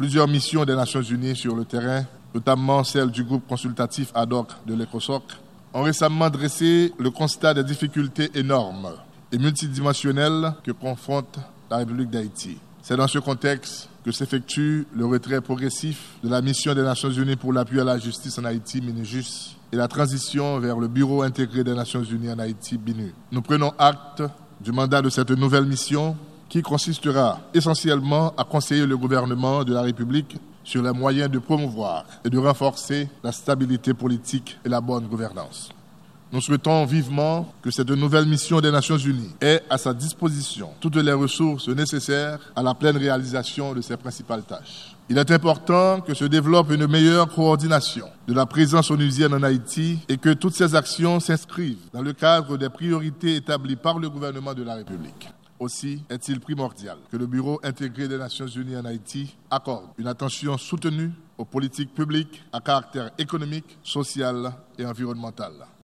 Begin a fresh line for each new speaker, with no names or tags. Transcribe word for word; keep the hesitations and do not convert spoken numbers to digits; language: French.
Plusieurs missions des Nations Unies sur le terrain, notamment celle du groupe consultatif ad hoc de l'ECOSOC, ont récemment dressé le constat des difficultés énormes et multidimensionnelles que confronte la République d'Haïti. C'est dans ce contexte que s'effectue le retrait progressif de la mission des Nations Unies pour l'appui à la justice en Haïti, MINUJUS, et la transition vers le Bureau intégré des Nations Unies en Haïti, BINU. Nous prenons acte du mandat de cette nouvelle mission qui consistera essentiellement à conseiller le gouvernement de la République sur les moyens de promouvoir et de renforcer la stabilité politique et la bonne gouvernance. Nous souhaitons vivement que cette nouvelle mission des Nations Unies ait à sa disposition toutes les ressources nécessaires à la pleine réalisation de ses principales tâches. Il est important que se développe une meilleure coordination de la présence onusienne en Haïti et que toutes ces actions s'inscrivent dans le cadre des priorités établies par le gouvernement de la République. Aussi est-il primordial que le Bureau intégré des Nations Unies en Haïti accorde une attention soutenue aux politiques publiques à caractère économique, social et environnemental.